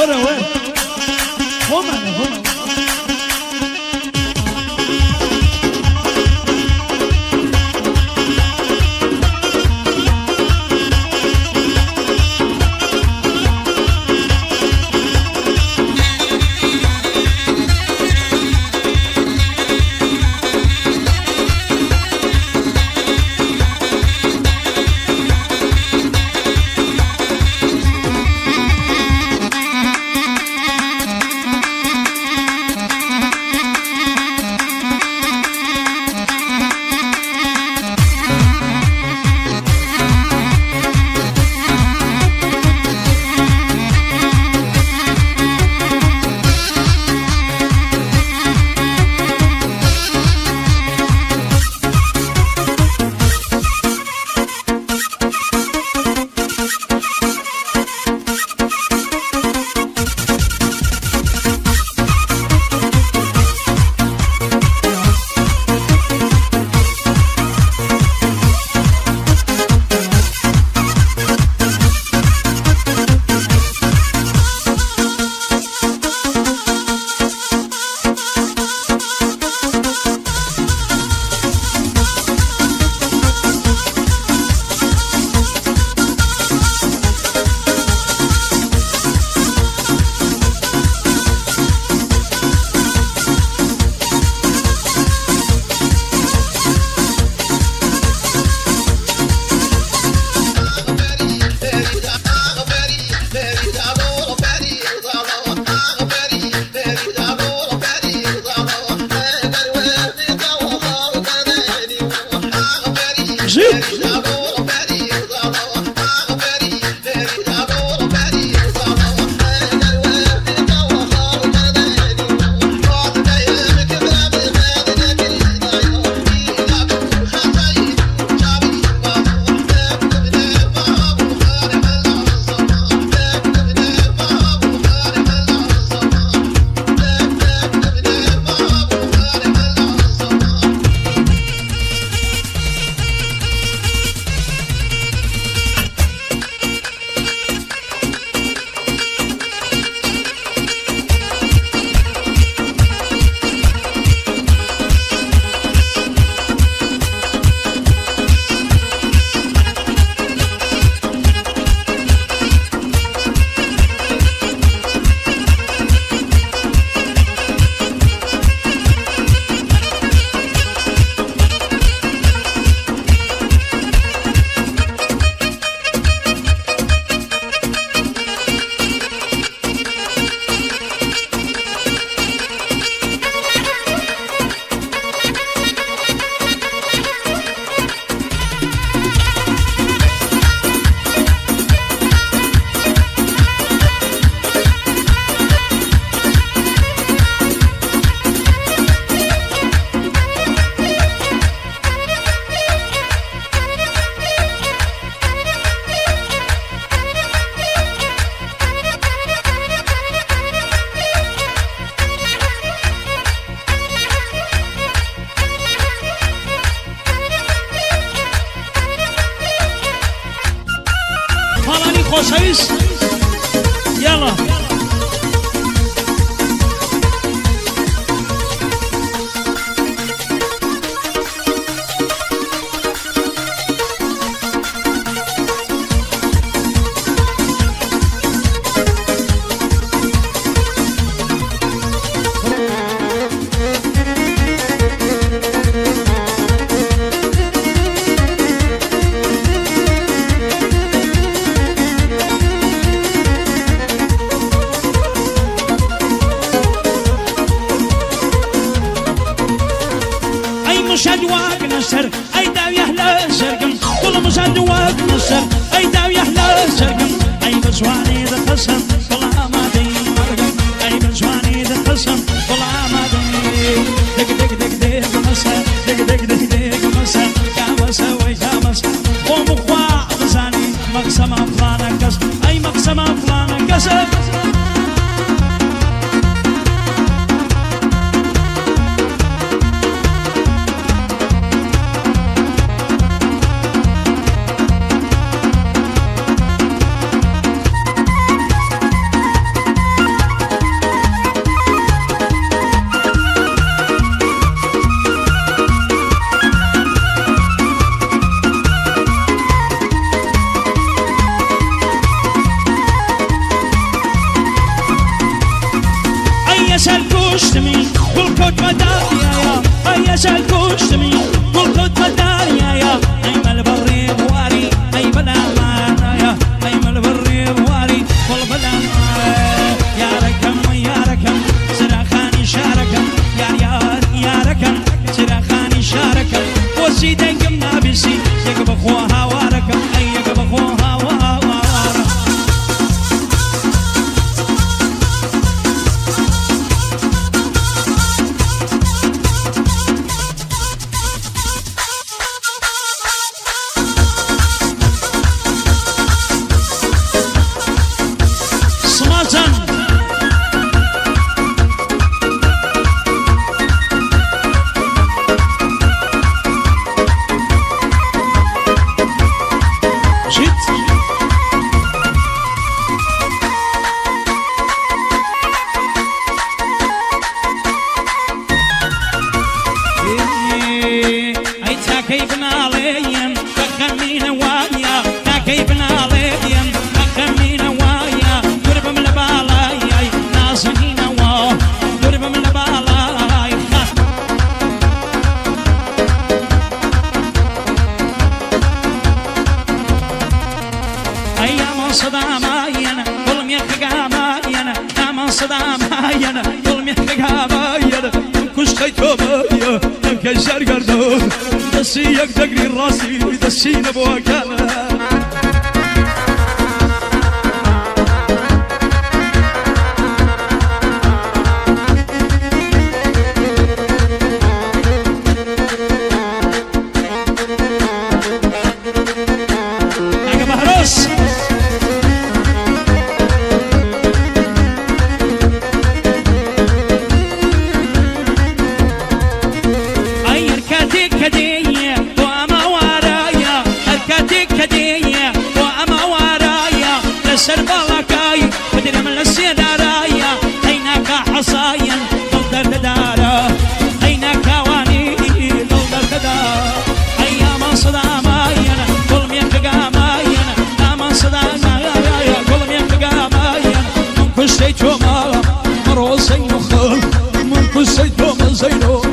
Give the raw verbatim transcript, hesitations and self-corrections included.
ورا وين هم هم خوشویست يلا مشادواك نشر اي داو يحلى شرقم كل مشادواك نشر اي داو يحلى شرقم اي بشواني ذا قسم والله ما دي مرقم اي بشواني ذا قسم والله ما دي دق دق دق دق مسا دق دق دق دق مسا يا مسا ويا مسا قوم اخوا بزاني مقسم فلان قسم اي مقسم فلان قسم صدام هاينا ظلمي حقها باين كش خيتو بايا كجار قردو دسيك دقري راسي دسينا بوكانا سربالكاي بدنا من السيدارايا هيناك حصايا ضل ددارا هيناك واني ضل ددارا ايام صدامايا كل مين قامايا ايام صدامايا كل مين قامايا من كل شيء جمال مروسي مخل من كل شيء جمال زينو